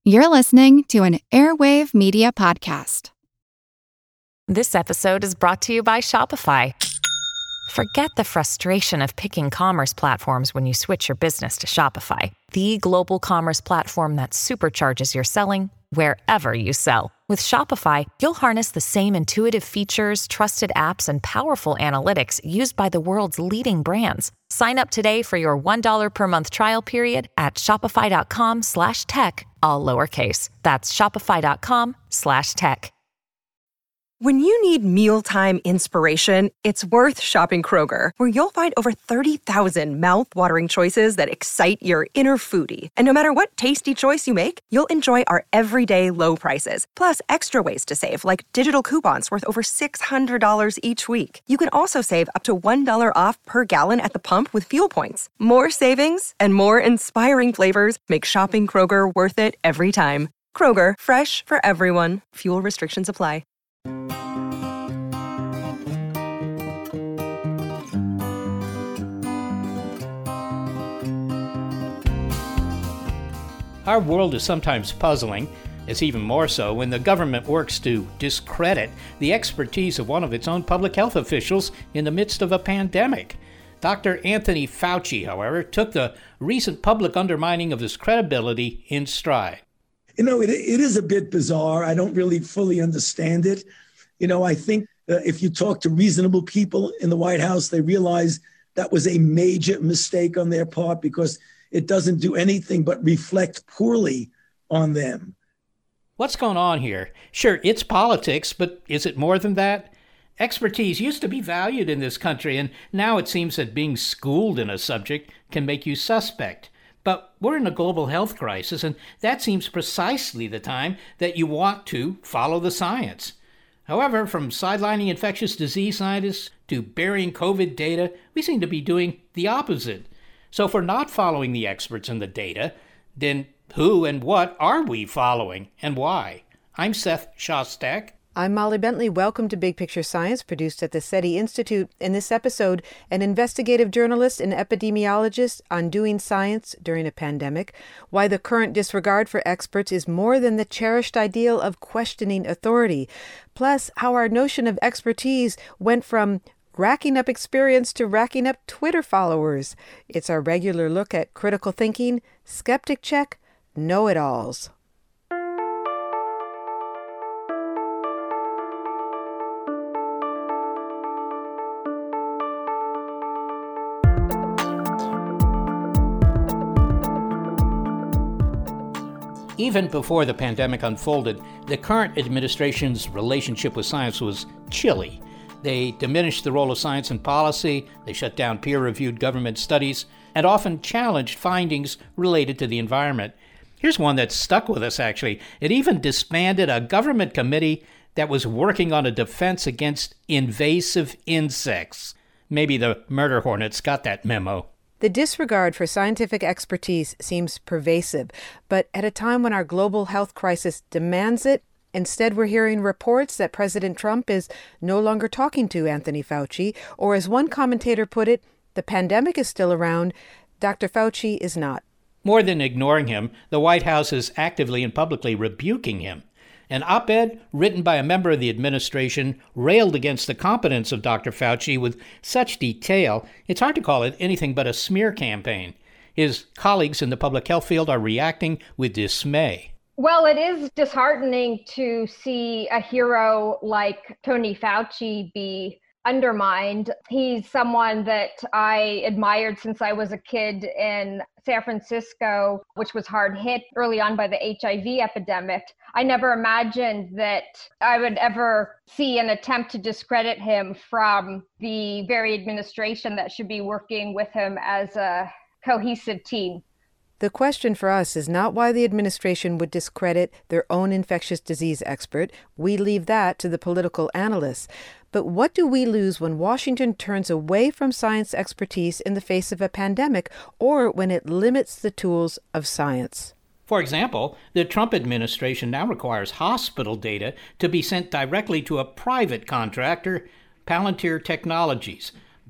You're listening to an Airwave Media Podcast. This episode is brought to you by Shopify. Forget the frustration of picking commerce platforms when you switch your business to Shopify, the global commerce platform that supercharges your selling wherever you sell. With Shopify, you'll harness the same intuitive features, trusted apps, and powerful analytics used by the world's leading brands. Sign up today for your $1 per month trial period at shopify.com/tech, all lowercase. That's shopify.com/tech. When you need mealtime inspiration, it's worth shopping Kroger, where you'll find over 30,000 mouth-watering choices that excite your inner foodie. And no matter what tasty choice you make, you'll enjoy our everyday low prices, plus extra ways to save, like digital coupons worth over $600 each week. You can also save up to $1 off per gallon at the pump with fuel points. More savings and more inspiring flavors make shopping Kroger worth it every time. Kroger, fresh for everyone. Fuel restrictions apply. Our world is sometimes puzzling. It's even more so when the government works to discredit the expertise of one of its own public health officials in the midst of a pandemic. Dr. Anthony Fauci, however, took the recent public undermining of his credibility in stride. It is a bit bizarre. I don't really fully understand it. I think if you talk to reasonable people in the White House, they realize that was a major mistake on their part because it doesn't do anything but reflect poorly on them. What's going on here? Sure, it's politics, but is it more than that? Expertise used to be valued in this country, and now it seems that being schooled in a subject can make you suspect. But we're in a global health crisis, and that seems precisely the time that you want to follow the science. However, from sidelining infectious disease scientists to burying COVID data, we seem to be doing the opposite. So if we're not following the experts and the data, then who and what are we following and why? I'm Seth Shostak. I'm Molly Bentley. Welcome to Big Picture Science, produced at the SETI Institute. In this episode, an investigative journalist and epidemiologist on doing science during a pandemic, why the current disregard for experts is more than the cherished ideal of questioning authority, plus how our notion of expertise went from racking up experience to racking up Twitter followers. It's our regular look at critical thinking, skeptic check, know-it-alls. Even before the pandemic unfolded, the current administration's relationship with science was chilly. They diminished the role of science in policy, they shut down peer-reviewed government studies, and often challenged findings related to the environment. Here's one that stuck with us, actually. It even disbanded a government committee that was working on a defense against invasive insects. Maybe the murder hornets got that memo. The disregard for scientific expertise seems pervasive, but at a time when our global health crisis demands it, instead, we're hearing reports that President Trump is no longer talking to Anthony Fauci, or as one commentator put it, the pandemic is still around, Dr. Fauci is not. More than ignoring him, the White House is actively and publicly rebuking him. An op-ed written by a member of the administration railed against the competence of Dr. Fauci with such detail, it's hard to call it anything but a smear campaign. His colleagues in the public health field are reacting with dismay. Well, it is disheartening to see a hero like Tony Fauci be undermined. He's someone that I admired since I was a kid in San Francisco, which was hard hit early on by the HIV epidemic. I never imagined that I would ever see an attempt to discredit him from the very administration that should be working with him as a cohesive team. The question for us is not why the administration would discredit their own infectious disease expert. We leave that to the political analysts. But what do we lose when Washington turns away from science expertise in the face of a pandemic, or when it limits the tools of science? For example, the Trump administration now requires hospital data to be sent directly to a private contractor, Palantir Technologies.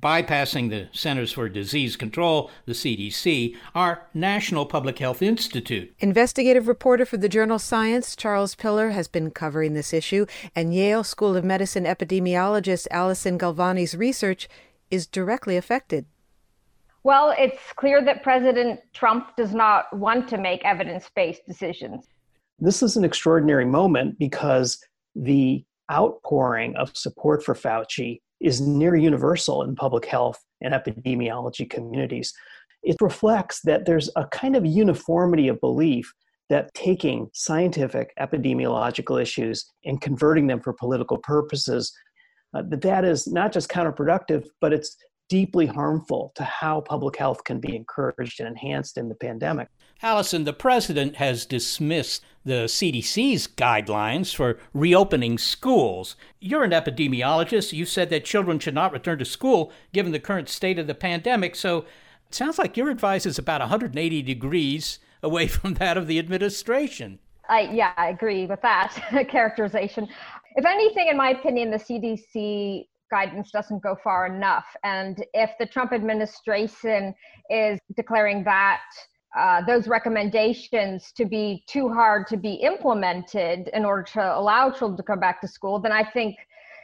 bypassing the Centers for Disease Control, the CDC, our National Public Health Institute. Investigative reporter for the journal Science, Charles Piller, has been covering this issue, and Yale School of Medicine epidemiologist Alison Galvani's research is directly affected. Well, it's clear that President Trump does not want to make evidence-based decisions. This is an extraordinary moment because the outpouring of support for Fauci is near universal in public health and epidemiology communities. It reflects that there's a kind of uniformity of belief that taking scientific epidemiological issues and converting them for political purposes, that is not just counterproductive, but it's deeply harmful to how public health can be encouraged and enhanced in the pandemic. Alison, the president has dismissed the CDC's guidelines for reopening schools. You're an epidemiologist. You said that children should not return to school given the current state of the pandemic. So it sounds like your advice is about 180 degrees away from that of the administration. I agree with that characterization. If anything, in my opinion, the CDC guidance doesn't go far enough. And if the Trump administration is declaring that those recommendations to be too hard to be implemented in order to allow children to come back to school, then I think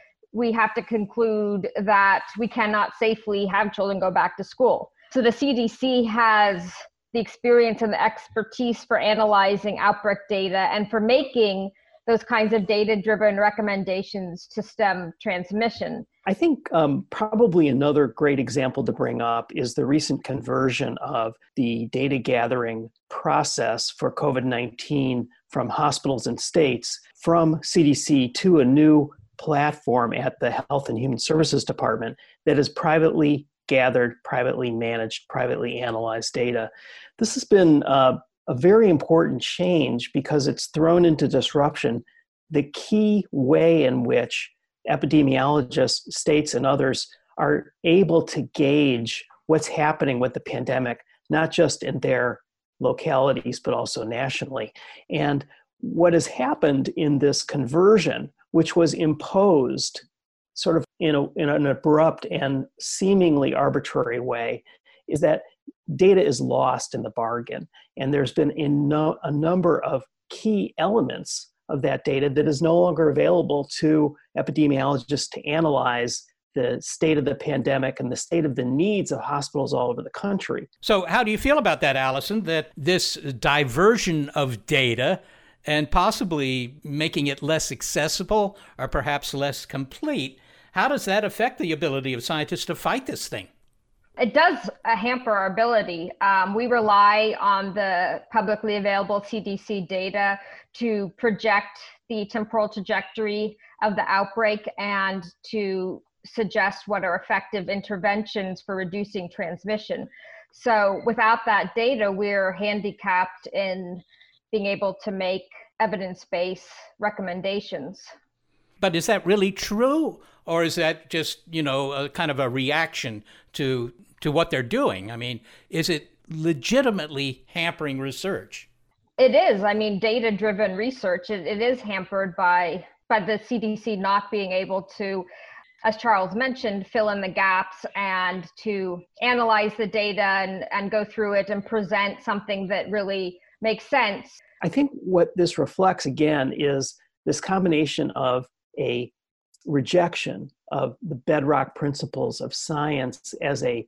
we have to conclude that we cannot safely have children go back to school. So the CDC has the experience and the expertise for analyzing outbreak data and for making those kinds of data-driven recommendations to stem transmission. I think probably another great example to bring up is the recent conversion of the data gathering process for COVID-19 from hospitals and states from CDC to a new platform at the Health and Human Services Department that is privately gathered, privately managed, privately analyzed data. This has been a very important change because it's thrown into disruption the key way in which epidemiologists, states, and others are able to gauge what's happening with the pandemic, not just in their localities, but also nationally. And what has happened in this conversion, which was imposed sort of in an abrupt and seemingly arbitrary way, is that data is lost in the bargain. And there's been a number of key elements of that data that is no longer available to epidemiologists to analyze the state of the pandemic and the state of the needs of hospitals all over the country. So how do you feel about that, Alison, that this diversion of data and possibly making it less accessible or perhaps less complete, how does that affect the ability of scientists to fight this thing? It does hamper our ability. We rely on the publicly available CDC data to project the temporal trajectory of the outbreak and to suggest what are effective interventions for reducing transmission. So without that data, we're handicapped in being able to make evidence-based recommendations. But is that really true? Or is that just, a kind of a reaction to what they're doing? I mean, is it legitimately hampering research? It is. I mean, data-driven research, it is hampered by the CDC not being able to, as Charles mentioned, fill in the gaps and to analyze the data and go through it and present something that really makes sense. I think what this reflects, again, is this combination of a rejection of the bedrock principles of science as a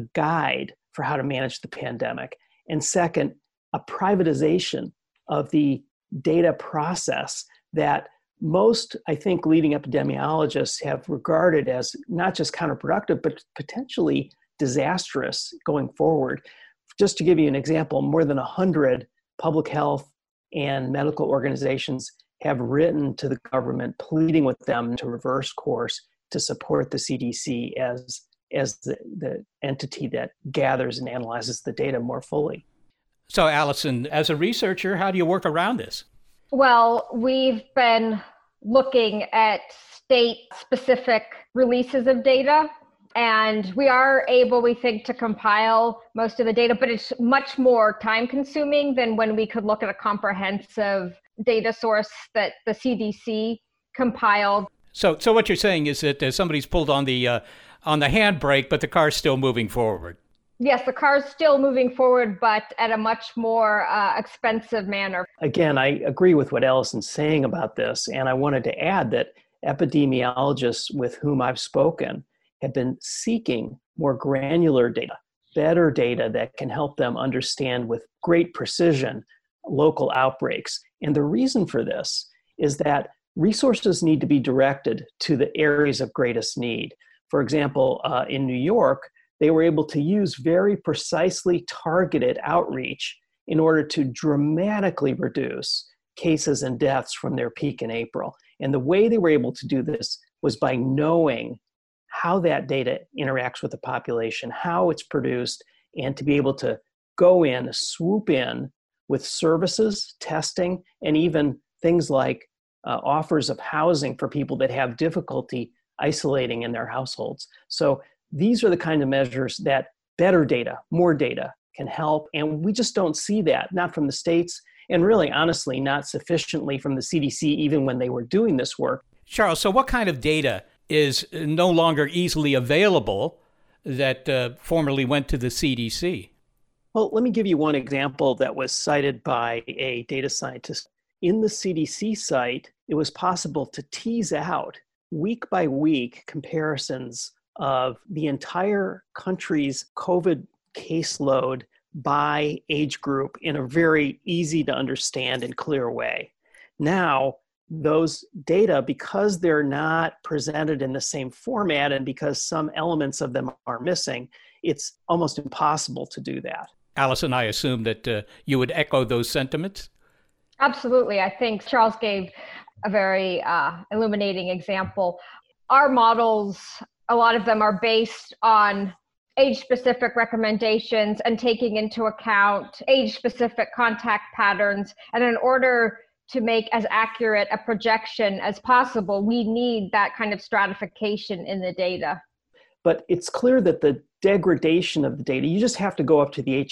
guide for how to manage the pandemic. And second, a privatization of the data process that most, I think, leading epidemiologists have regarded as not just counterproductive, but potentially disastrous going forward. Just to give you an example, more than 100 public health and medical organizations have written to the government pleading with them to reverse course to support the CDC as the entity that gathers and analyzes the data more fully. So, Alison, as a researcher, how do you work around this? Well, we've been looking at state-specific releases of data, and we are able, we think, to compile most of the data, but it's much more time-consuming than when we could look at a comprehensive data source that the CDC compiled. So what you're saying is that somebody's pulled on the on the handbrake, but the car's still moving forward. Yes, the car's still moving forward, but at a much more expensive manner. Again, I agree with what Allison's saying about this, and I wanted to add that epidemiologists with whom I've spoken have been seeking more granular data, better data that can help them understand with great precision local outbreaks. And the reason for this is that resources need to be directed to the areas of greatest need. For example, in New York, they were able to use very precisely targeted outreach in order to dramatically reduce cases and deaths from their peak in April. And the way they were able to do this was by knowing how that data interacts with the population, how it's produced, and to be able to go in, swoop in with services, testing, and even things like offers of housing for people that have difficulty isolating in their households. So these are the kind of measures that better data, more data can help. And we just don't see that, not from the states, and really, honestly, not sufficiently from the CDC, even when they were doing this work. Charles, so what kind of data is no longer easily available that formerly went to the CDC? Well, let me give you one example that was cited by a data scientist. In the CDC site, it was possible to tease out week by week comparisons of the entire country's COVID caseload by age group in a very easy to understand and clear way. Now, those data, because they're not presented in the same format and because some elements of them are missing, it's almost impossible to do that. Allison, I assume that you would echo those sentiments? Absolutely. I think Charles gave a very illuminating example. Our models, a lot of them are based on age-specific recommendations and taking into account age-specific contact patterns. And in order to make as accurate a projection as possible, we need that kind of stratification in the data. But it's clear that the degradation of the data, you just have to go up to the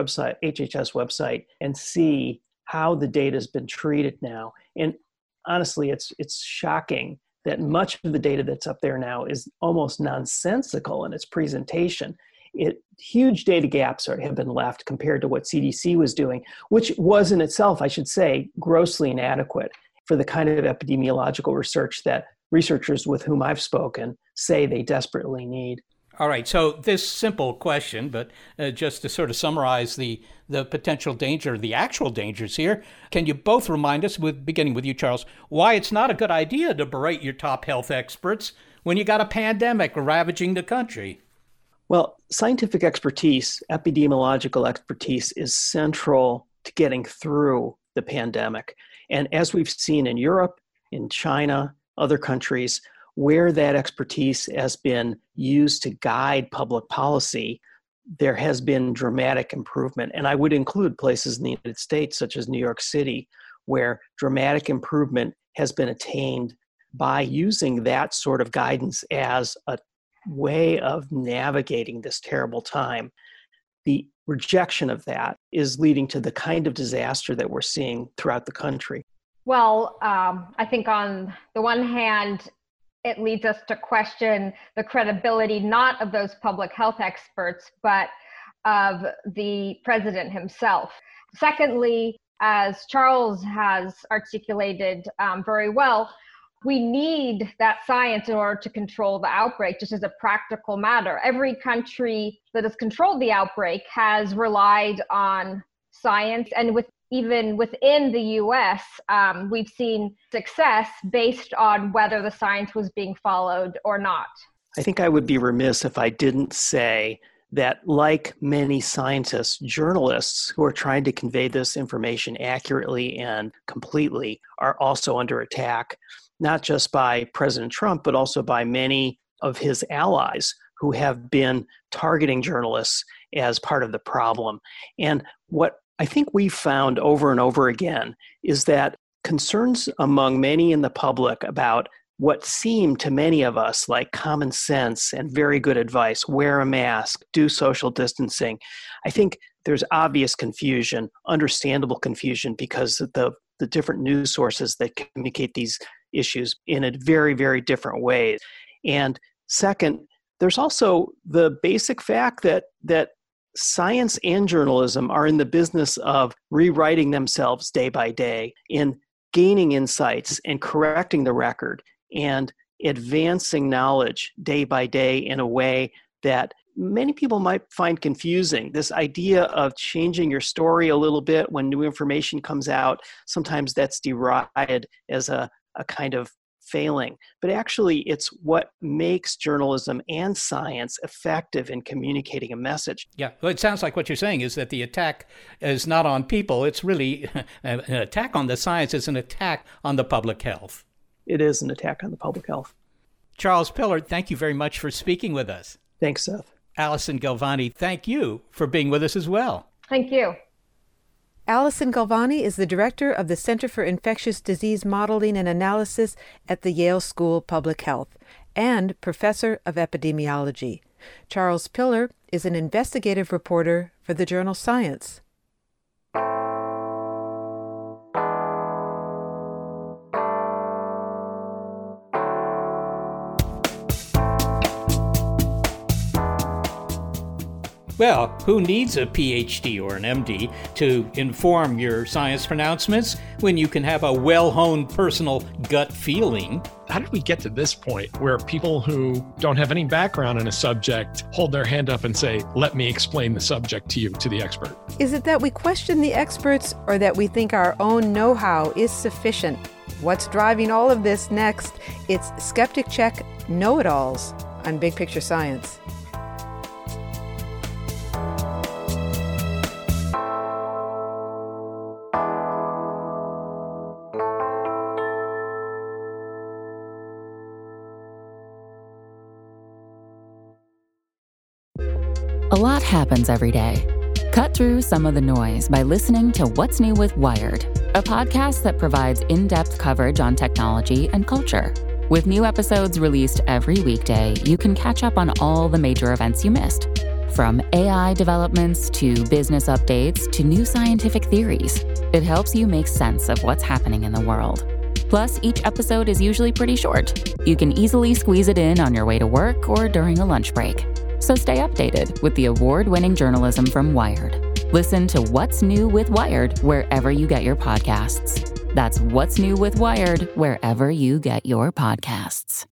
HHS website and see how the data has been treated now. And honestly, it's shocking that much of the data that's up there now is almost nonsensical in its presentation. Huge data gaps have been left compared to what CDC was doing, which was in itself, I should say, grossly inadequate for the kind of epidemiological research that researchers with whom I've spoken say they desperately need. All right, so this simple question, but just to sort of summarize the potential danger, the actual dangers here, can you both remind us, beginning with you, Charles, why it's not a good idea to berate your top health experts when you got a pandemic ravaging the country? Well, scientific expertise, epidemiological expertise is central to getting through the pandemic. And as we've seen in Europe, in China, other countries, where that expertise has been used to guide public policy, there has been dramatic improvement. And I would include places in the United States, such as New York City, where dramatic improvement has been attained by using that sort of guidance as a way of navigating this terrible time. The rejection of that is leading to the kind of disaster that we're seeing throughout the country. Well, I think on the one hand, it leads us to question the credibility not of those public health experts, but of the president himself. Secondly, as Charles has articulated very well, we need that science in order to control the outbreak, just as a practical matter. Every country that has controlled the outbreak has relied on science, and even within the US, we've seen success based on whether the science was being followed or not. I think I would be remiss if I didn't say that, like many scientists, journalists who are trying to convey this information accurately and completely are also under attack, not just by President Trump, but also by many of his allies who have been targeting journalists as part of the problem. And what I think we've found over and over again is that concerns among many in the public about what seem to many of us like common sense and very good advice, wear a mask, do social distancing. I think there's obvious confusion, understandable confusion, because of the different news sources that communicate these issues in a very, very different way. And second, There's also the basic fact that science and journalism are in the business of rewriting themselves day by day in gaining insights and correcting the record and advancing knowledge day by day in a way that many people might find confusing. This idea of changing your story a little bit when new information comes out, sometimes that's derided as a kind of failing. But actually, it's what makes journalism and science effective in communicating a message. Yeah, well, it sounds like what you're saying is that the attack is not on people. It's really an attack on the science. It's an attack on the public health. It is an attack on the public health. Charles Pillard, thank you very much for speaking with us. Thanks, Seth. Allison Galvani, thank you for being with us as well. Thank you. Allison Galvani is the director of the Center for Infectious Disease Modeling and Analysis at the Yale School of Public Health and professor of epidemiology. Charles Pillard is an investigative reporter for the journal Science. Well, who needs a PhD or an MD to inform your science pronouncements when you can have a well-honed personal gut feeling? How did we get to this point where people who don't have any background in a subject hold their hand up and say, let me explain the subject to you, to the expert? Is it that we question the experts or that we think our own know-how is sufficient? What's driving all of this next? It's Skeptic Check Know-It-Alls on Big Picture Science. A lot happens every day. Cut through some of the noise by listening to What's New with Wired, a podcast that provides in-depth coverage on technology and culture. With new episodes released every weekday, you can catch up on all the major events you missed. From AI developments to business updates to new scientific theories, it helps you make sense of what's happening in the world. Plus, each episode is usually pretty short. You can easily squeeze it in on your way to work or during a lunch break. So stay updated with the award-winning journalism from Wired. Listen to What's New with Wired wherever you get your podcasts. That's What's New with Wired wherever you get your podcasts.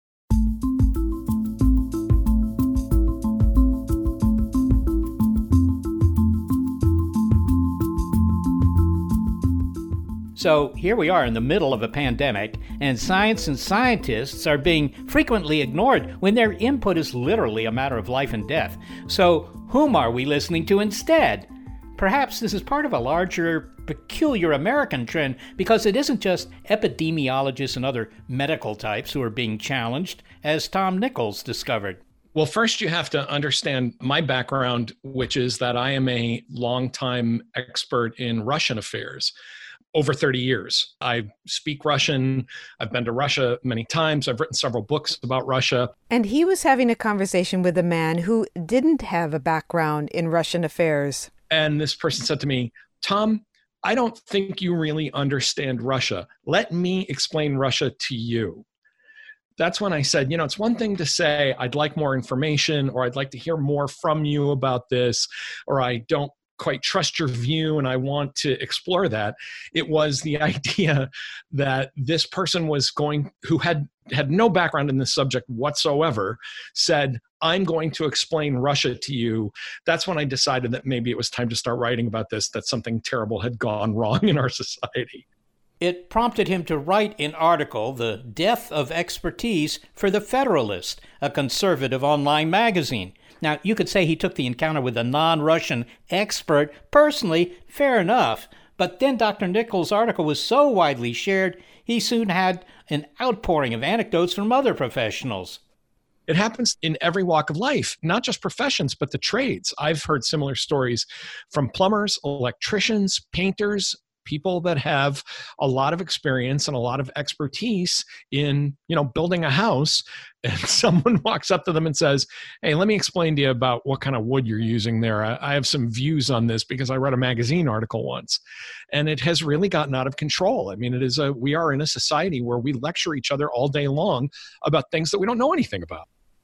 So here we are in the middle of a pandemic, and science and scientists are being frequently ignored when their input is literally a matter of life and death. So whom are we listening to instead? Perhaps this is part of a larger, peculiar American trend, because it isn't just epidemiologists and other medical types who are being challenged, as Tom Nichols discovered. Well, first you have to understand my background, which is that I am a longtime expert in Russian affairs. Over 30 years. I speak Russian. I've been to Russia many times. I've written several books about Russia. And he was having a conversation with a man who didn't have a background in Russian affairs. And this person said to me, Tom, I don't think you really understand Russia. Let me explain Russia to you. That's when I said, it's one thing to say, I'd like more information, or I'd like to hear more from you about this, or I don't quite trust your view and I want to explore that. It was the idea that this person who had no background in this subject whatsoever, said, I'm going to explain Russia to you. That's when I decided that maybe it was time to start writing about this, that something terrible had gone wrong in our society. It prompted him to write an article, The Death of Expertise, for The Federalist, a conservative online magazine. Now, you could say he took the encounter with a non-Russian expert personally, fair enough. But then Dr. Nichols' article was so widely shared, he soon had an outpouring of anecdotes from other professionals. It happens in every walk of life, not just professions, but the trades. I've heard similar stories from plumbers, electricians, painters, people that have a lot of experience and a lot of expertise in, building a house, and someone walks up to them and says, hey, let me explain to you about what kind of wood you're using there. I have some views on this because I read a magazine article once. And it has really gotten out of control. I mean, we are in a society where we lecture each other all day long about things that we don't know anything about.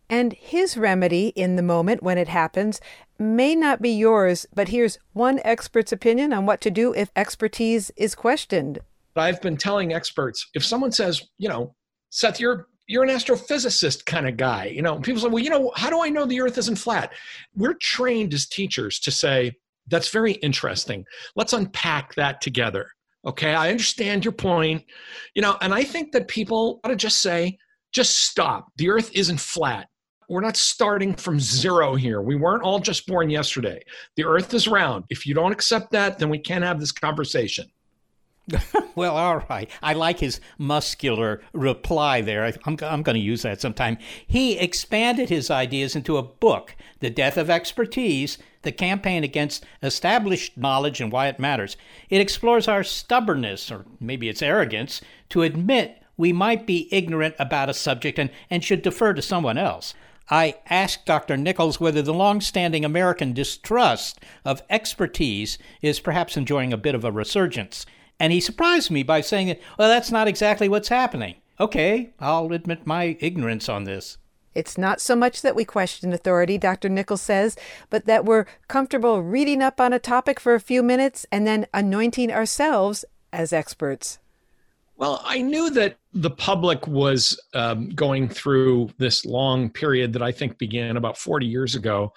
And his remedy in the moment when it happens may not be yours, but here's one expert's opinion on what to do if expertise is questioned. I've been telling experts, if someone says, Seth, you're an astrophysicist kind of guy, people say, well, how do I know the earth isn't flat? We're trained as teachers to say, that's very interesting. Let's unpack that together. Okay, I understand your point. And I think that people ought to just say, just stop. The earth isn't flat. We're not starting from zero here. We weren't all just born yesterday. The earth is round. If you don't accept that, then we can't have this conversation. Well, all right. I like his muscular reply there. I'm going to use that sometime. He expanded his ideas into a book, The Death of Expertise, The Campaign Against Established Knowledge and Why It Matters. It explores our stubbornness, or maybe it's arrogance, to admit we might be ignorant about a subject and should defer to someone else. I asked Dr. Nichols whether the long-standing American distrust of expertise is perhaps enjoying a bit of a resurgence. And he surprised me by saying that, well, that's not exactly what's happening. Okay, I'll admit my ignorance on this. It's not so much that we question authority, Dr. Nichols says, but that we're comfortable reading up on a topic for a few minutes and then anointing ourselves as experts. Well, I knew that the public was going through this long period that I think began about 40 years ago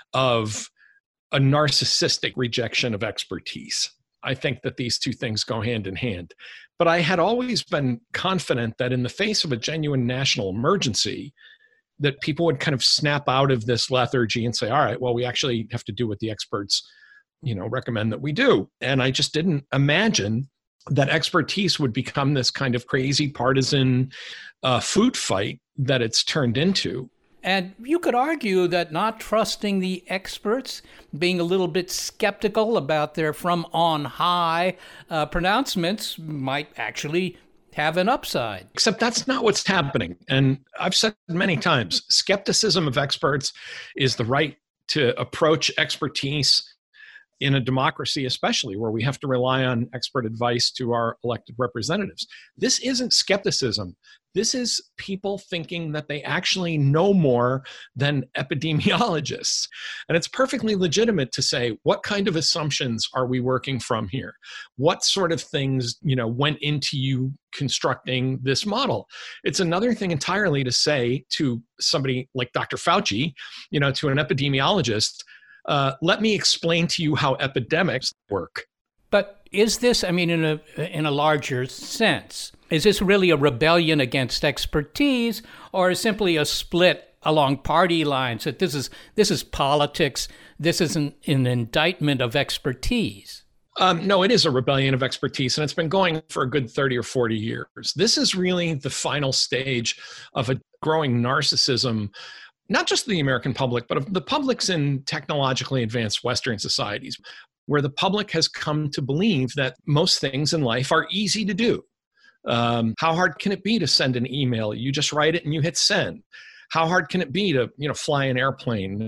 of a narcissistic rejection of expertise. I think that these two things go hand in hand. But I had always been confident that in the face of a genuine national emergency, that people would kind of snap out of this lethargy and say, all right, well, we actually have to do what the experts, recommend that we do. And I just didn't imagine that expertise would become this kind of crazy partisan food fight that it's turned into. And you could argue that not trusting the experts, being a little bit skeptical about their from on high pronouncements might actually have an upside. Except that's not what's happening. And I've said many times, skepticism of experts is the right to approach expertise in a democracy, especially where we have to rely on expert advice to our elected representatives. This isn't skepticism. This is people thinking that they actually know more than epidemiologists. And it's perfectly legitimate to say, what kind of assumptions are we working from here? What sort of things, went into you constructing this model? It's another thing entirely to say to somebody like Dr. Fauci, to an epidemiologist, let me explain to you how epidemics work. But is this, in a larger sense, is this really a rebellion against expertise, or simply a split along party lines? That this is politics. This is an indictment of expertise. No, it is a rebellion of expertise, and it's been going for a good 30 or 40 years. This is really the final stage of a growing narcissism, not just the American public, but of the publics in technologically advanced Western societies, where the public has come to believe that most things in life are easy to do. How hard can it be to send an email? You just write it and you hit send. How hard can it be to, fly an airplane?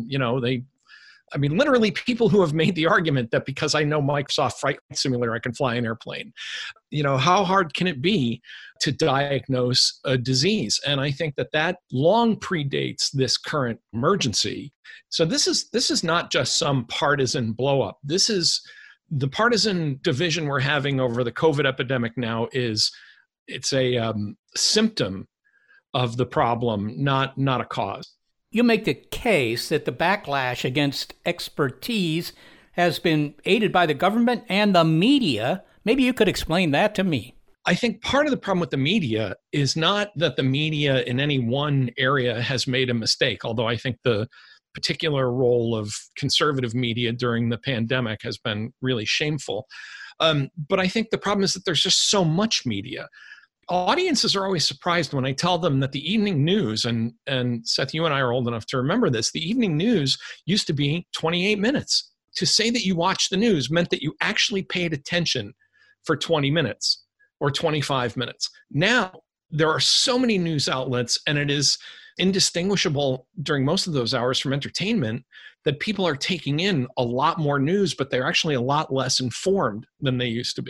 Literally people who have made the argument that because I know Microsoft Flight Simulator, I can fly an airplane. How hard can it be to diagnose a disease? And I think that long predates this current emergency. So this is not just some partisan blow up. This is the partisan division we're having over the COVID epidemic now it's a symptom of the problem, not a cause. You make the case that the backlash against expertise has been aided by the government and the media. Maybe you could explain that to me. I think part of the problem with the media is not that the media in any one area has made a mistake, although I think the particular role of conservative media during the pandemic has been really shameful. But I think the problem is that there's just so much media. Audiences are always surprised when I tell them that the evening news, and Seth, you and I are old enough to remember this, the evening news used to be 28 minutes. To say that you watched the news meant that you actually paid attention for 20 minutes or 25 minutes. Now, there are so many news outlets, and it is indistinguishable during most of those hours from entertainment, that people are taking in a lot more news, but they're actually a lot less informed than they used to be.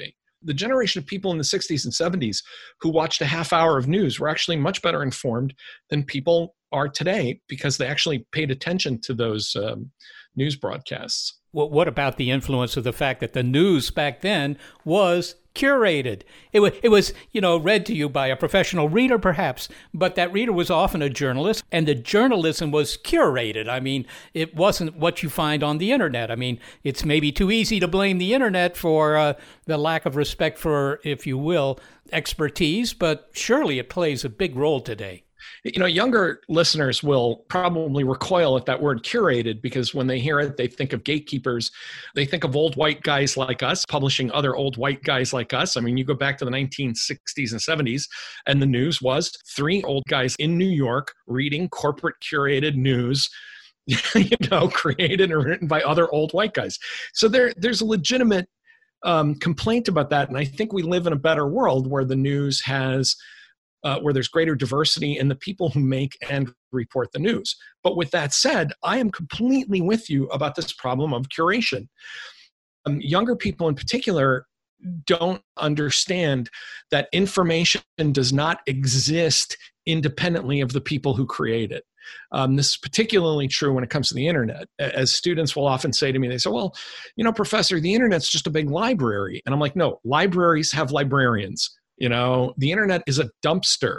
the generation of people in the 60s and 70s who watched a half hour of news were actually much better informed than people are today because they actually paid attention to those news broadcasts. Well, what about the influence of the fact that the news back then was curated? It was, read to you by a professional reader, perhaps, but that reader was often a journalist, and the journalism was curated. I mean, it wasn't what you find on the internet. I mean, it's maybe too easy to blame the internet for the lack of respect for, if you will, expertise, but surely it plays a big role today. Younger listeners will probably recoil at that word curated because when they hear it, they think of gatekeepers. They think of old white guys like us publishing other old white guys like us. I mean, you go back to the 1960s and 70s, and the news was 3 old guys in New York reading corporate curated news, created and written by other old white guys. So there's a legitimate complaint about that. And I think we live in a better world where the news has where there's greater diversity in the people who make and report the news. But with that said, I am completely with you about this problem of curation. Younger people in particular don't understand that information does not exist independently of the people who create it. This is particularly true when it comes to the internet. As students will often say to me, they say, well, professor, the internet's just a big library. And I'm like, no, libraries have librarians. The internet is a dumpster.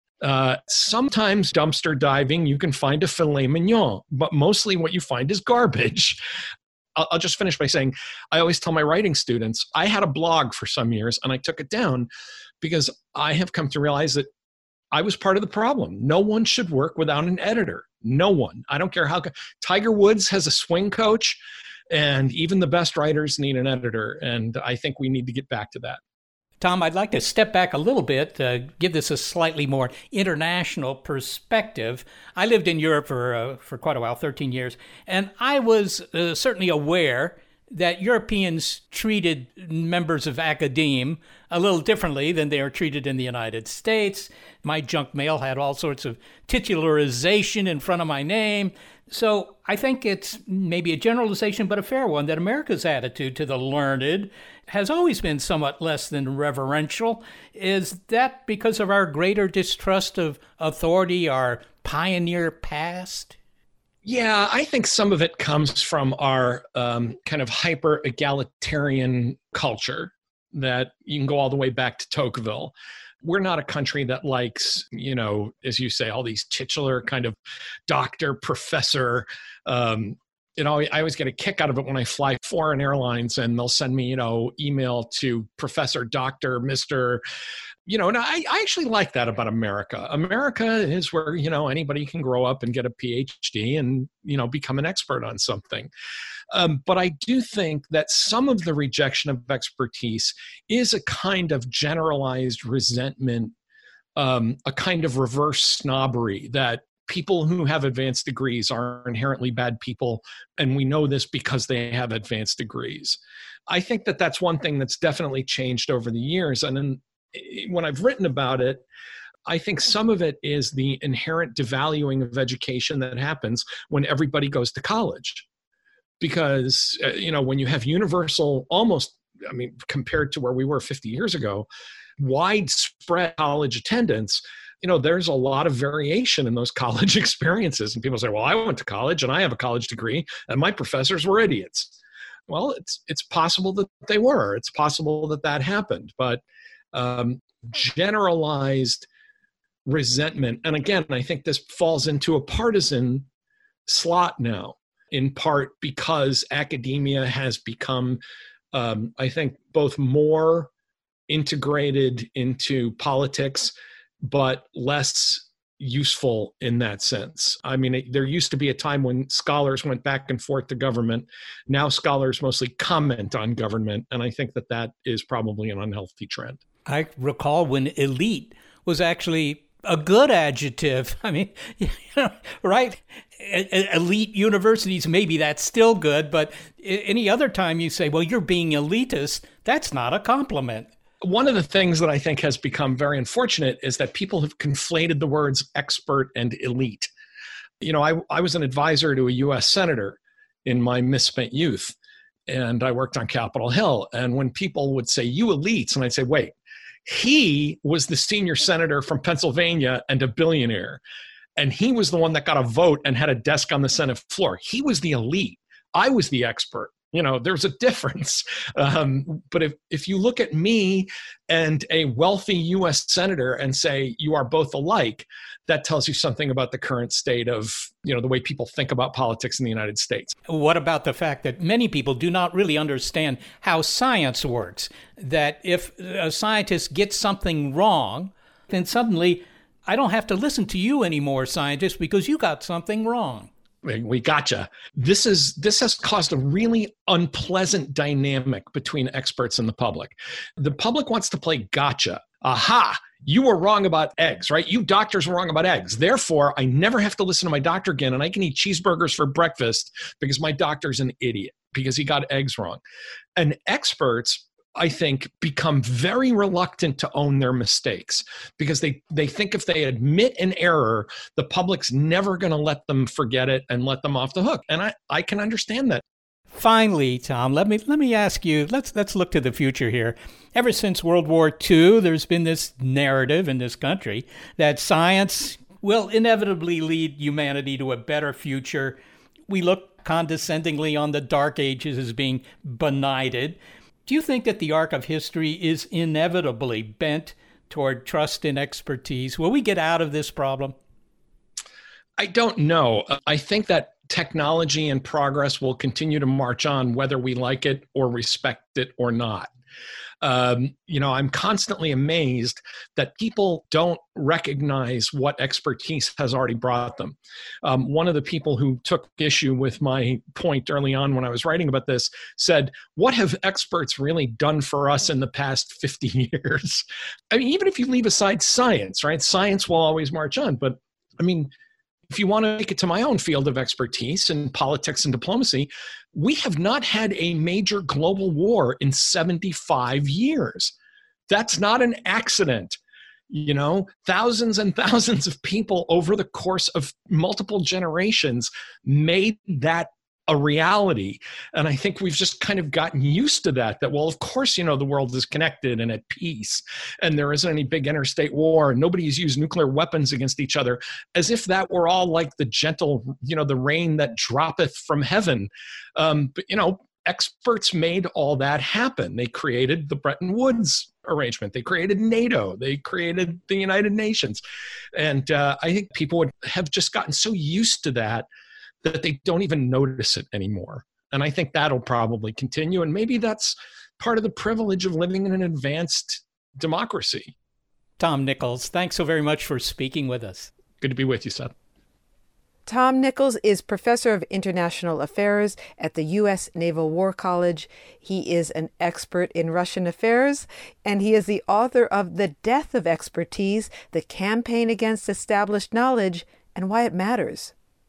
Sometimes dumpster diving, you can find a filet mignon, but mostly what you find is garbage. I'll just finish by saying, I always tell my writing students, I had a blog for some years and I took it down because I have come to realize that I was part of the problem. No one should work without an editor. No one. I don't care how. Tiger Woods has a swing coach, and even the best writers need an editor. And I think we need to get back to that. Tom, I'd like to step back a little bit, give this a slightly more international perspective. I lived in Europe for quite a while, 13 years, and I was certainly aware that Europeans treated members of academe a little differently than they are treated in the United States. My junk mail had all sorts of titularization in front of my name. So I think it's maybe a generalization, but a fair one, that America's attitude to the learned has always been somewhat less than reverential. Is that because of our greater distrust of authority, our pioneer past? Yeah, I think some of it comes from our kind of hyper-egalitarian culture that you can go all the way back to Tocqueville. We're not a country that likes, as you say, all these titular kind of doctor, professor. I always get a kick out of it when I fly foreign airlines and they'll send me, email to Professor, Doctor, Mr. And I actually like that about America. America is where, anybody can grow up and get a PhD and, become an expert on something. But I do think that some of the rejection of expertise is a kind of generalized resentment, a kind of reverse snobbery that people who have advanced degrees are inherently bad people. And we know this because they have advanced degrees. I think that that's one thing that's definitely changed over the years. And then when I've written about it, I think some of it is the inherent devaluing of education that happens when everybody goes to college. Because, when you have universal, compared to where we were 50 years ago, widespread college attendance, there's a lot of variation in those college experiences. And people say, well, I went to college and I have a college degree and my professors were idiots. Well, it's possible that they were. It's possible that happened. But generalized resentment. And again, I think this falls into a partisan slot now, in part because academia has become, I think, both more integrated into politics, but less useful in that sense. I mean, there used to be a time when scholars went back and forth to government. Now scholars mostly comment on government. And I think that is probably an unhealthy trend. I recall when elite was actually a good adjective. I mean, right? Elite universities, maybe that's still good, but any other time you say, well, you're being elitist, that's not a compliment. One of the things that I think has become very unfortunate is that people have conflated the words expert and elite. I was an advisor to a U.S. senator in my misspent youth. and I worked on Capitol Hill. And when people would say, you elites, and I'd say, wait, he was the senior senator from Pennsylvania and a billionaire. And he was the one that got a vote and had a desk on the Senate floor. He was the elite. I was the expert. There's a difference. But if you look at me and a wealthy U.S. senator and say you are both alike, that tells you something about the current state of, the way people think about politics in the United States. What about the fact that many people do not really understand how science works? That if a scientist gets something wrong, then suddenly I don't have to listen to you anymore, scientist, because you got something wrong. We gotcha. This has caused a really unpleasant dynamic between experts and the public. The public wants to play gotcha. Aha, you were wrong about eggs, right? You doctors were wrong about eggs. Therefore, I never have to listen to my doctor again, and I can eat cheeseburgers for breakfast because my doctor's an idiot because he got eggs wrong. And experts, I think, become very reluctant to own their mistakes because they think if they admit an error, the public's never going to let them forget it and let them off the hook. And I can understand that. Finally, Tom, let me ask you, let's look to the future here. Ever since World War II, there's been this narrative in this country that science will inevitably lead humanity to a better future. We look condescendingly on the Dark Ages as being benighted. Do you think that the arc of history is inevitably bent toward trust and expertise? Will we get out of this problem? I don't know. I think that technology and progress will continue to march on whether we like it or respect it or not. I'm constantly amazed that people don't recognize what expertise has already brought them. One of the people who took issue with my point early on when I was writing about this said, what have experts really done for us in the past 50 years? I mean, even if you leave aside science, right? Science will always march on. But I mean, if you want to make it to my own field of expertise in politics and diplomacy, we have not had a major global war in 75 years. That's not an accident. Thousands and thousands of people over the course of multiple generations made that a reality. And I think we've just kind of gotten used to that, well, of course, the world is connected and at peace, and there isn't any big interstate war, and nobody's used nuclear weapons against each other, as if that were all like the gentle, the rain that droppeth from heaven. But experts made all that happen. They created the Bretton Woods arrangement. They created NATO. They created the United Nations. And I think people would have just gotten so used to that they don't even notice it anymore. And I think that'll probably continue. And maybe that's part of the privilege of living in an advanced democracy. Tom Nichols, thanks so very much for speaking with us. Good to be with you, Seth. Tom Nichols is professor of international affairs at the U.S. Naval War College. He is an expert in Russian affairs, and he is the author of The Death of Expertise, The Campaign Against Established Knowledge, and Why It Matters.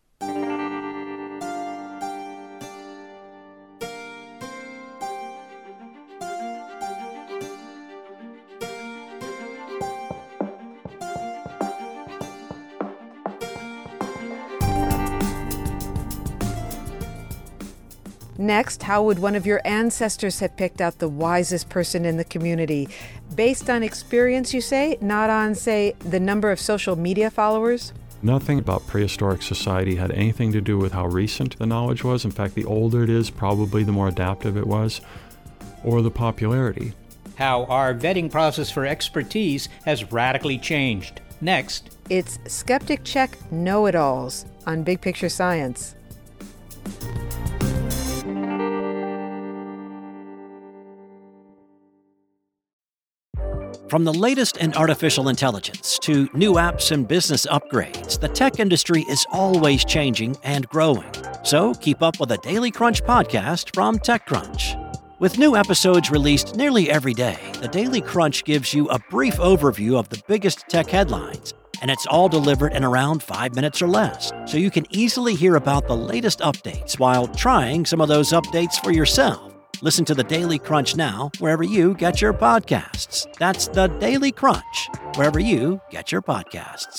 Next, how would one of your ancestors have picked out the wisest person in the community? Based on experience, you say, not on, say, the number of social media followers? Nothing about prehistoric society had anything to do with how recent the knowledge was. In fact, the older it is, probably the more adaptive it was, or the popularity. How our vetting process for expertise has radically changed. Next, it's Skeptic Check Know-It-Alls on Big Picture Science. From the latest in artificial intelligence to new apps and business upgrades, the tech industry is always changing and growing. So keep up with the Daily Crunch podcast from TechCrunch. With new episodes released nearly every day, the Daily Crunch gives you a brief overview of the biggest tech headlines, and it's all delivered in around 5 minutes or less, so you can easily hear about the latest updates while trying some of those updates for yourself. Listen to the Daily Crunch now, wherever you get your podcasts. That's the Daily Crunch, wherever you get your podcasts.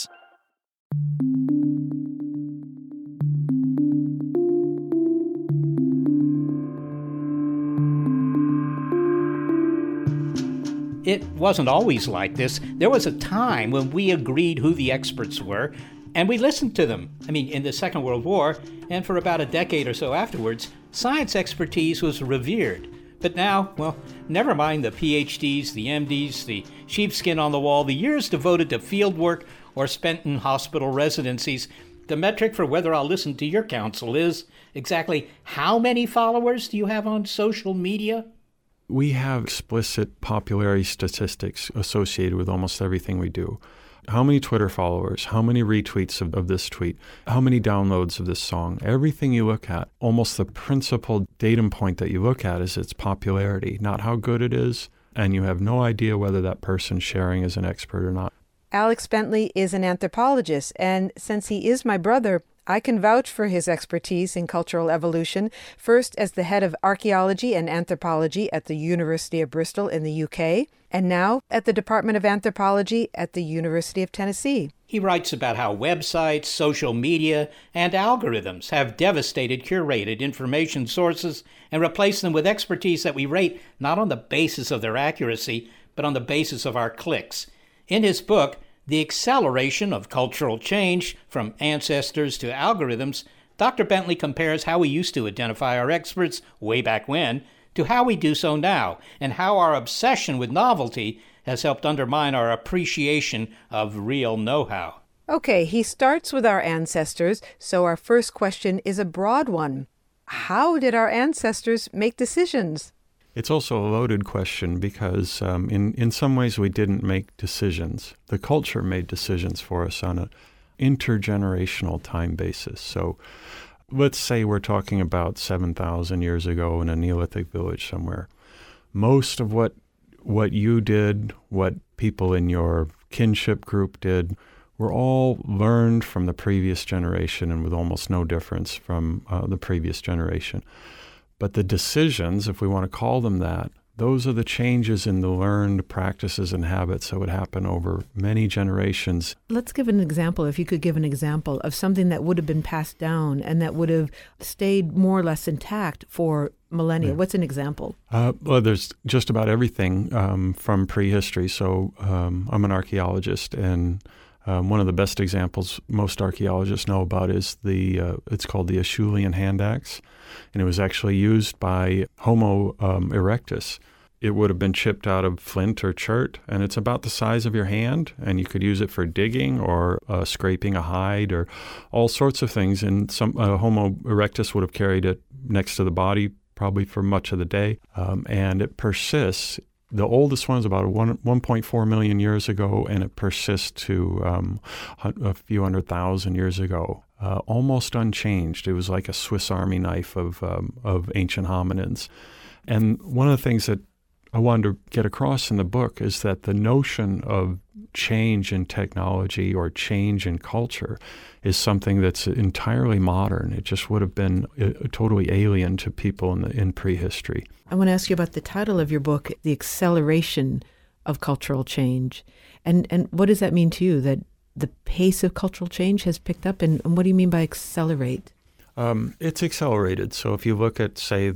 It wasn't always like this. There was a time when we agreed who the experts were, and we listened to them. In the Second World War, and for about a decade or so afterwards, science expertise was revered. But now, well, never mind the PhDs, the MDs, the sheepskin on the wall, the years devoted to field work or spent in hospital residencies. The metric for whether I'll listen to your counsel is exactly how many followers do you have on social media? We have explicit popularity statistics associated with almost everything we do. How many Twitter followers, how many retweets of this tweet, how many downloads of this song. Everything you look at, almost the principal datum point that you look at is its popularity, not how good it is, and you have no idea whether that person sharing is an expert or not. Alex Bentley is an anthropologist, and since he is my brother, I can vouch for his expertise in cultural evolution, first as the head of archaeology and anthropology at the University of Bristol in the UK, and now at the Department of Anthropology at the University of Tennessee. He writes about how websites, social media, and algorithms have devastated curated information sources and replaced them with expertise that we rate not on the basis of their accuracy, but on the basis of our clicks. In his book, The Acceleration of Cultural Change from Ancestors to Algorithms, Dr. Bentley compares how we used to identify our experts way back when to how we do so now, and how our obsession with novelty has helped undermine our appreciation of real know-how. Okay, he starts with our ancestors, so our first question is a broad one. How did our ancestors make decisions? It's also a loaded question because in some ways we didn't make decisions. The culture made decisions for us on an intergenerational time basis. So let's say we're talking about 7,000 years ago in a Neolithic village somewhere. Most of what you did, what people in your kinship group did, were all learned from the previous generation and with almost no difference from the previous generation. But the decisions, if we want to call them that, those are the changes in the learned practices and habits that would happen over many generations. Let's give an example, if you could give an example of something that would have been passed down and that would have stayed more or less intact for millennia. Yeah. What's an example? Well, there's just about everything from prehistory. So I'm an archaeologist, and one of the best examples most archaeologists know about is it's called the Acheulean hand axe, and it was actually used by Homo erectus. It would have been chipped out of flint or chert, and it's about the size of your hand, and you could use it for digging or scraping a hide or all sorts of things. And some Homo erectus would have carried it next to the body probably for much of the day, and it persists. The oldest one is about 1.4 million years ago, and it persists to a few 100,000 years ago, almost unchanged. It was like a Swiss Army knife of ancient hominins. And one of the things that I wanted to get across in the book is that the notion of change in technology or change in culture is something that's entirely modern. It just would have been totally alien to people in prehistory. I want to ask you about the title of your book, The Acceleration of Cultural Change. And what does that mean to you, that the pace of cultural change has picked up? And what do you mean by accelerate? It's accelerated. So if you look at, say,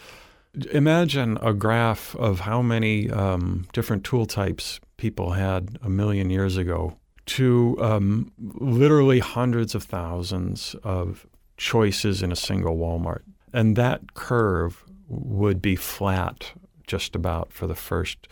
imagine a graph of how many different tool types people had a million years ago to literally hundreds of thousands of choices in a single Walmart. And that curve would be flat just about for the first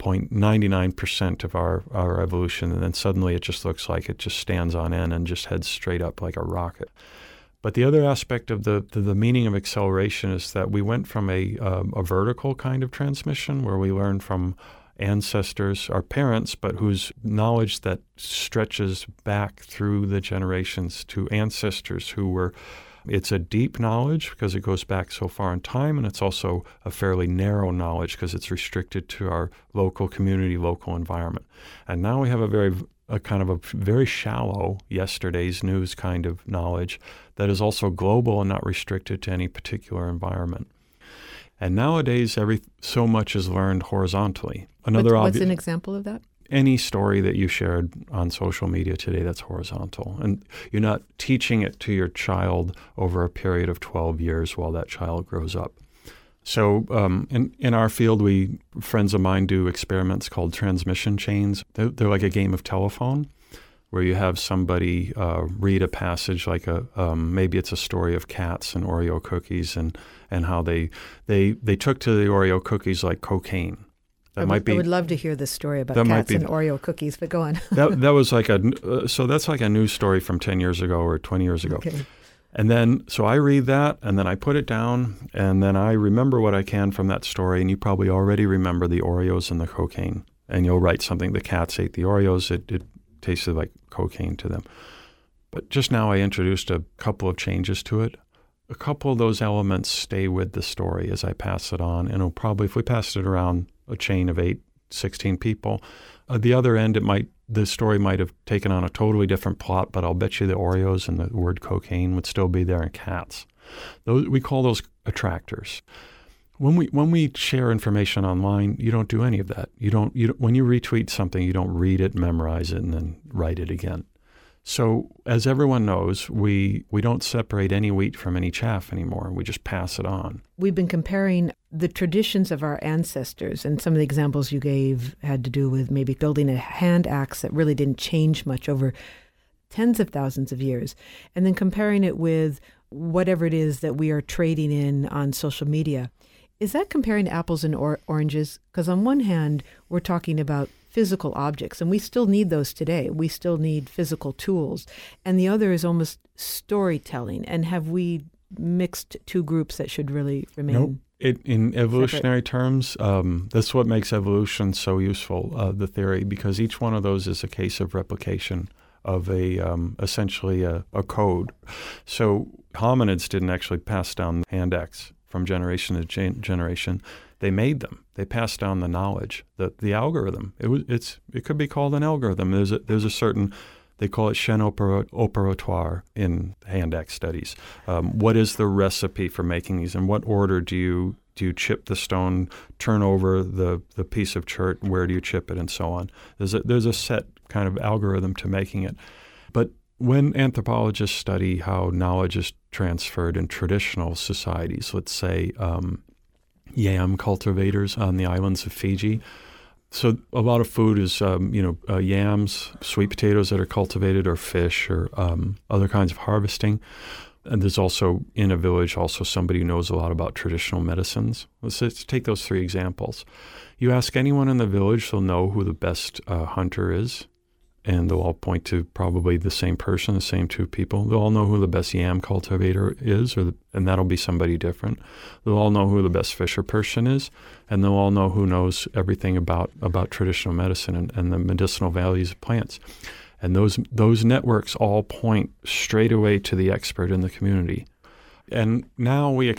0.99% of our evolution. And then suddenly it just looks like it just stands on end and just heads straight up like a rocket. But the other aspect of the meaning of acceleration is that we went from a vertical kind of transmission where we learned from ancestors, our parents, but whose knowledge that stretches back through the generations to ancestors who were, it's a deep knowledge because it goes back so far in time, and it's also a fairly narrow knowledge because it's restricted to our local community, local environment. And now we have a kind of a very shallow yesterday's news kind of knowledge that is also global and not restricted to any particular environment. And nowadays, so much is learned horizontally. What's an example of that? Any story that you shared on social media today that's horizontal. And you're not teaching it to your child over a period of 12 years while that child grows up. So in our field, friends of mine do experiments called transmission chains. They're like a game of telephone, where you have somebody read a passage like maybe it's a story of cats and Oreo cookies and how they took to the Oreo cookies like cocaine. I would love to hear this story about cats and Oreo cookies, but go on. that was like that's like a news story from 10 years ago or 20 years ago. Okay. And then, so I read that, and then I put it down, and then I remember what I can from that story, and you probably already remember the Oreos and the cocaine. And you'll write something, the cats ate the Oreos, it tasted like cocaine to them. But just now I introduced a couple of changes to it. A couple of those elements stay with the story as I pass it on, and it'll probably, if we passed it around a chain of 16 people, at the other end, the story might have taken on a totally different plot, but I'll bet you the Oreos and the word cocaine would still be there in cats. We call those attractors. When we share information online, you don't do any of that. When you retweet something, you don't read it, memorize it, and then write it again. So as everyone knows, we don't separate any wheat from any chaff anymore. We just pass it on. We've been comparing the traditions of our ancestors, and some of the examples you gave had to do with maybe building a hand axe that really didn't change much over tens of thousands of years, and then comparing it with whatever it is that we are trading in on social media. Is that comparing apples and oranges? Because on one hand, we're talking about physical objects, and we still need those today. We still need physical tools. And the other is almost storytelling. And have we mixed two groups that should really remain Nope. In evolutionary separate? terms, that's what makes evolution so useful, the theory, because each one of those is a case of replication of essentially a code. So hominids didn't actually pass down hand axe from generation to generation. They made them. They passed down the knowledge, the algorithm. It could be called an algorithm. There's a certain, they call it chaîne opératoire in hand axe studies. What is the recipe for making these? In what order do you chip the stone, turn over the piece of chert? Where do you chip it, and so on? There's a set kind of algorithm to making it. But when anthropologists study how knowledge is transferred in traditional societies, let's say yam cultivators on the islands of Fiji. So a lot of food is, yams, sweet potatoes that are cultivated, or fish, or other kinds of harvesting. And there's also, in a village, also somebody who knows a lot about traditional medicines. Let's take those three examples. You ask anyone in the village, they'll know who the best hunter is. And they'll all point to probably the same person, the same two people. They'll all know who the best yam cultivator is, and that'll be somebody different. They'll all know who the best fisher person is, and they'll all know who knows everything about traditional medicine and the medicinal values of plants. And those networks all point straight away to the expert in the community. And now we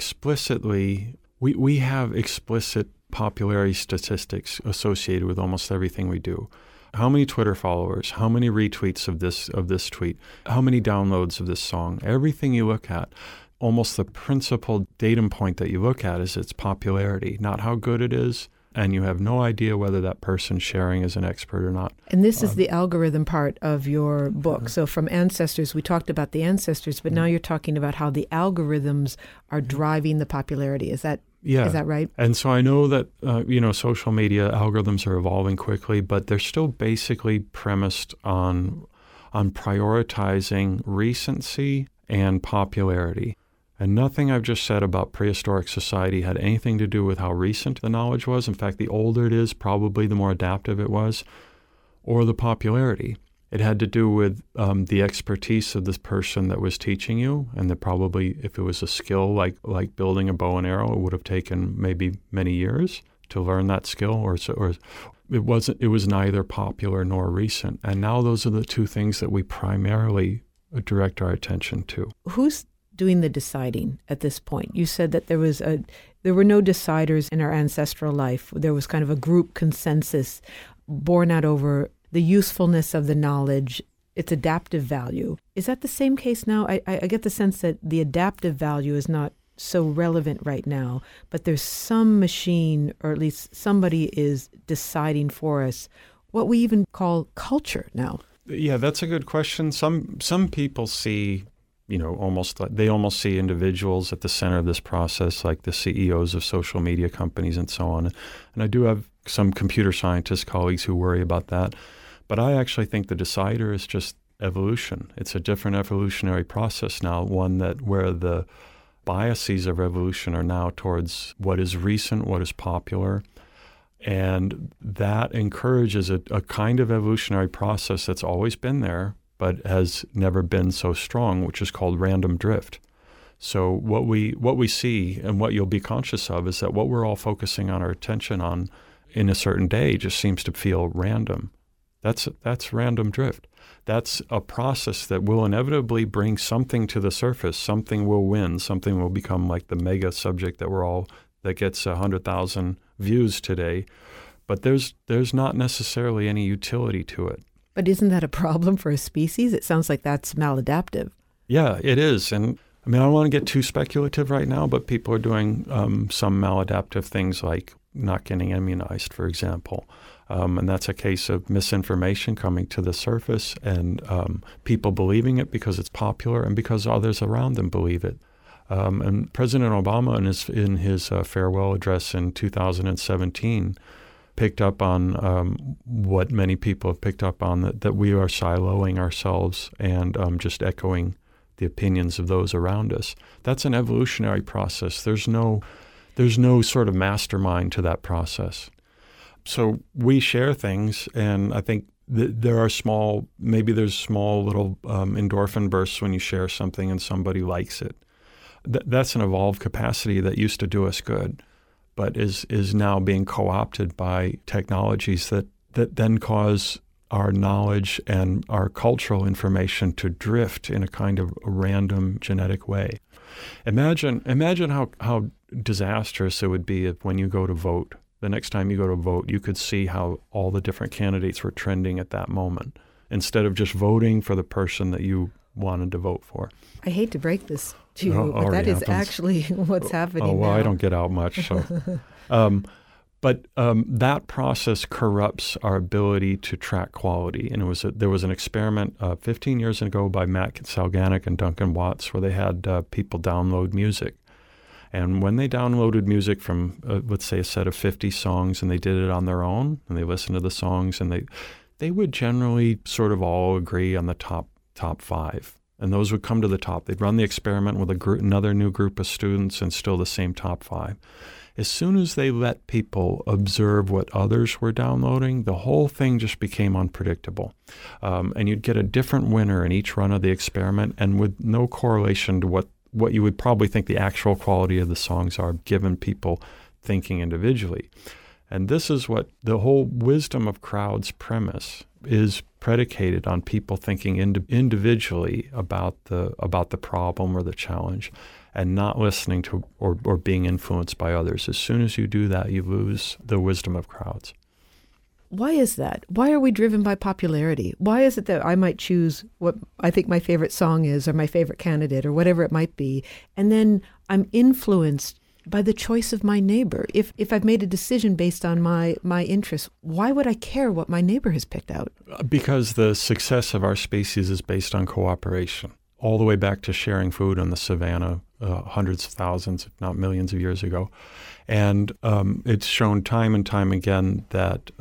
have explicit popularity statistics associated with almost everything we do. How many Twitter followers, how many retweets of this tweet, how many downloads of this song, everything you look at, almost the principal datum point that you look at is its popularity, not how good it is, and you have no idea whether that person sharing is an expert or not. And this is the algorithm part of your book. So from ancestors, we talked about the ancestors, but now you're talking about how the algorithms are driving the popularity. Is that right? And so I know that, social media algorithms are evolving quickly, but they're still basically premised on prioritizing recency and popularity. And nothing I've just said about prehistoric society had anything to do with how recent the knowledge was. In fact, the older it is, probably the more adaptive it was, or the popularity. It had to do with the expertise of this person that was teaching you, and that probably, if it was a skill like building a bow and arrow, it would have taken maybe many years to learn that skill, or it wasn't. It was neither popular nor recent. And now those are the two things that we primarily direct our attention to. Who's doing the deciding at this point? You said that there were no deciders in our ancestral life. There was kind of a group consensus borne out over the usefulness of the knowledge, its adaptive value. Is that the same case now? I get the sense that the adaptive value is not so relevant right now, but there's some machine, or at least somebody is deciding for us what we even call culture now. Yeah, that's a good question. Some people see they almost see individuals at the center of this process, like the CEOs of social media companies and so on. And I do have some computer scientist colleagues who worry about that. But I actually think the decider is just evolution. It's a different evolutionary process now, one where the biases of evolution are now towards what is recent, what is popular. And that encourages a kind of evolutionary process that's always been there, but has never been so strong, which is called random drift. So what we see and what you'll be conscious of is that what we're all focusing on our attention on in a certain day just seems to feel random. That's random drift. That's a process that will inevitably bring something to the surface. Something will win. Something will become like the mega subject that gets 100,000 views today. But there's not necessarily any utility to it. But isn't that a problem for a species? It sounds like that's maladaptive. Yeah, it is. And I mean, I don't want to get too speculative right now, but people are doing some maladaptive things like not getting immunized, for example. And that's a case of misinformation coming to the surface and people believing it because it's popular and because others around them believe it. And President Obama, in his farewell address in 2017, picked up on what many people have picked up on, that we are siloing ourselves and just echoing the opinions of those around us. That's an evolutionary process. There's no sort of mastermind to that process. So we share things, and I think there's small little endorphin bursts when you share something and somebody likes it. That's an evolved capacity that used to do us good, but is now being co-opted by technologies that then cause our knowledge and our cultural information to drift in a kind of random genetic way. Imagine how disastrous it would be if when you go to vote, the next time you go to vote, you could see how all the different candidates were trending at that moment, instead of just voting for the person that you wanted to vote for. I hate to break this to you, but that is actually what's happening now. I don't get out much. So. But that process corrupts our ability to track quality. And there was an experiment 15 years ago by Matt Salganik and Duncan Watts where they had people download music. And when they downloaded music from, let's say, a set of 50 songs, and they did it on their own, and they listened to the songs, and they would generally sort of all agree on the top 5. And those would come to the top. They'd run the experiment with another new group of students and still the same top 5. As soon as they let people observe what others were downloading, the whole thing just became unpredictable. And you'd get a different winner in each run of the experiment, and with no correlation to what you would probably think the actual quality of the songs are, given people thinking individually. And this is what the whole wisdom of crowds premise is, predicated on people thinking individually about the problem or the challenge, and not listening to or being influenced by others. As soon as you do that, you lose the wisdom of crowds. Why is that? Why are we driven by popularity? Why is it that I might choose what I think my favorite song is, or my favorite candidate, or whatever it might be, and then I'm influenced by the choice of my neighbor? If I've made a decision based on my interests, why would I care what my neighbor has picked out? Because the success of our species is based on cooperation, all the way back to sharing food on the savannah hundreds of thousands, if not millions of years ago. And it's shown time and time again that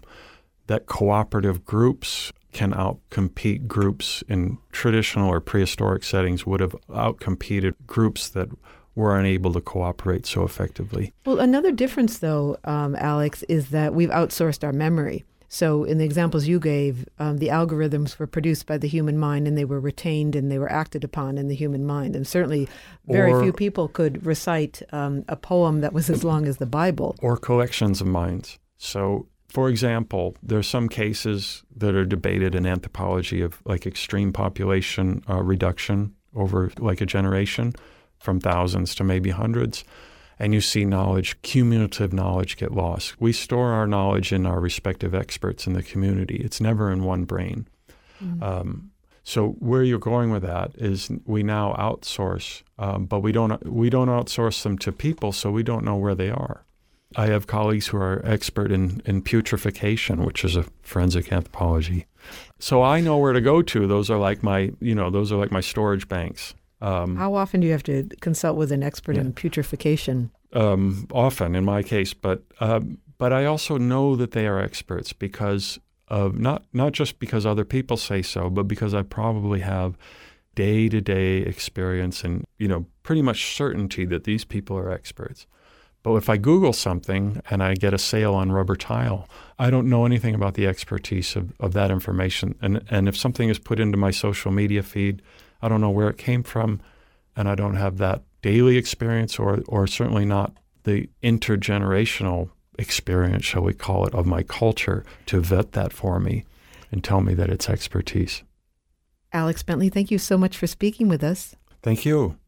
cooperative groups can outcompete groups in traditional or prehistoric settings would have outcompeted groups that were unable to cooperate so effectively. Well, another difference, though, Alex, is that we've outsourced our memory. So in the examples you gave, the algorithms were produced by the human mind, and they were retained and they were acted upon in the human mind. And certainly very few people could recite a poem that was as long as the Bible. Or collections of minds. So, for example, there are some cases that are debated in anthropology of like extreme population reduction over like a generation, from thousands to maybe hundreds. And you see cumulative knowledge get lost. We store our knowledge in our respective experts in the community. It's never in one brain. Mm-hmm. So where you're going with that is we now outsource, but we don't outsource them to people, so we don't know where they are. I have colleagues who are expert in putrefaction, which is a forensic anthropology. So I know where to go to. Those are like my storage banks. How often do you have to consult with an expert in putrefaction? Often, in my case, but I also know that they are experts because of not just because other people say so, but because I probably have day-to-day experience and pretty much certainty that these people are experts. But if I Google something and I get a sale on rubber tile, I don't know anything about the expertise of that information. And if something is put into my social media feed, I don't know where it came from, and I don't have that daily experience or certainly not the intergenerational experience, shall we call it, of my culture to vet that for me and tell me that it's expertise. Alex Bentley, thank you so much for speaking with us. Thank you.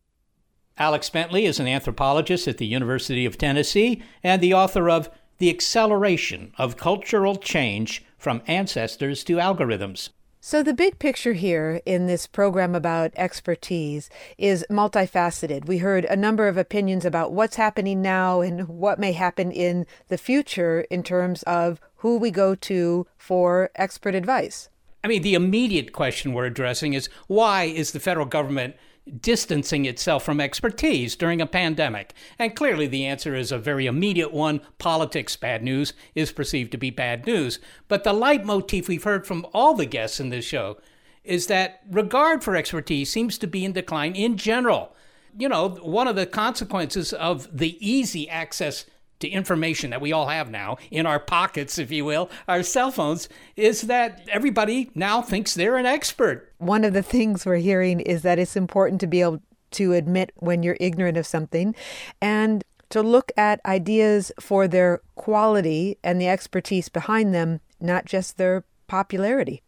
Alex Bentley is an anthropologist at the University of Tennessee and the author of The Acceleration of Cultural Change from Ancestors to Algorithms. So the big picture here in this program about expertise is multifaceted. We heard a number of opinions about what's happening now and what may happen in the future in terms of who we go to for expert advice. I mean, the immediate question we're addressing is, why is the federal government distancing itself from expertise during a pandemic? And clearly the answer is a very immediate one. Politics, bad news, is perceived to be bad news. But the leitmotif we've heard from all the guests in this show is that regard for expertise seems to be in decline in general. One of the consequences of the easy access to information that we all have now in our pockets, if you will, our cell phones, is that everybody now thinks they're an expert. One of the things we're hearing is that it's important to be able to admit when you're ignorant of something and to look at ideas for their quality and the expertise behind them, not just their popularity.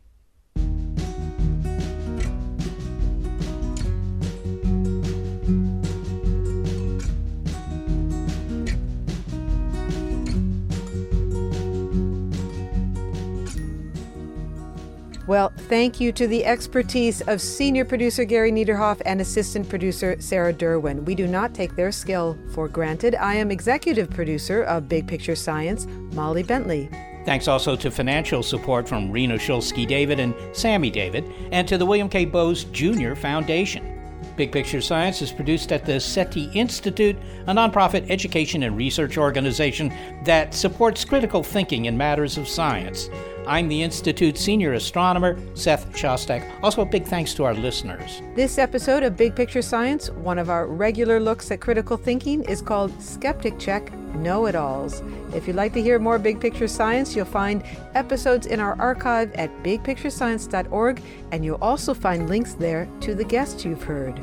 Well, thank you to the expertise of senior producer Gary Niederhoff and assistant producer Sarah Derwin. We do not take their skill for granted. I am executive producer of Big Picture Science, Molly Bentley. Thanks also to financial support from Rena Shulsky-David and Sammy David, and to the William K. Bowes Jr. Foundation. Big Picture Science is produced at the SETI Institute, a nonprofit education and research organization that supports critical thinking in matters of science. I'm the Institute's senior astronomer, Seth Shostak. Also, a big thanks to our listeners. This episode of Big Picture Science, one of our regular looks at critical thinking, is called Skeptic Check Know-It-Alls. If you'd like to hear more Big Picture Science, you'll find episodes in our archive at bigpicturescience.org, and you'll also find links there to the guests you've heard.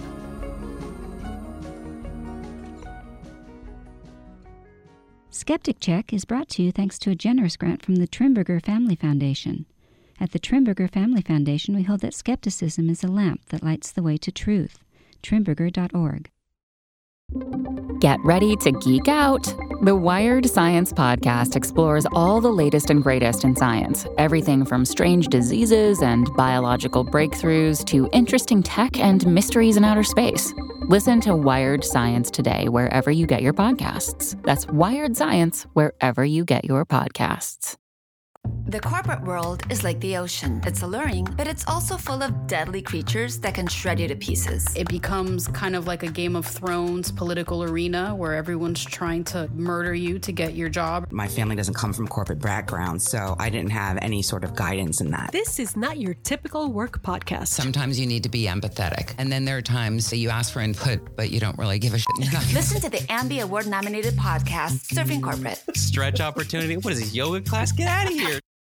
Skeptic Check is brought to you thanks to a generous grant from the Trimberger Family Foundation. At the Trimberger Family Foundation, we hold that skepticism is a lamp that lights the way to truth. Trimberger.org. Get ready to geek out. The Wired Science Podcast explores all the latest and greatest in science. Everything from strange diseases and biological breakthroughs to interesting tech and mysteries in outer space. Listen to Wired Science today wherever you get your podcasts. That's Wired Science wherever you get your podcasts. The corporate world is like the ocean. It's alluring, but it's also full of deadly creatures that can shred you to pieces. It becomes kind of like a Game of Thrones political arena where everyone's trying to murder you to get your job. My family doesn't come from corporate background, so I didn't have any sort of guidance in that. This is not your typical work podcast. Sometimes you need to be empathetic, and then there are times that you ask for input, but you don't really give a shit. Listen to the Ambie Award-nominated podcast, Surfing Corporate. Stretch opportunity? What is this, yoga class? Get out of here.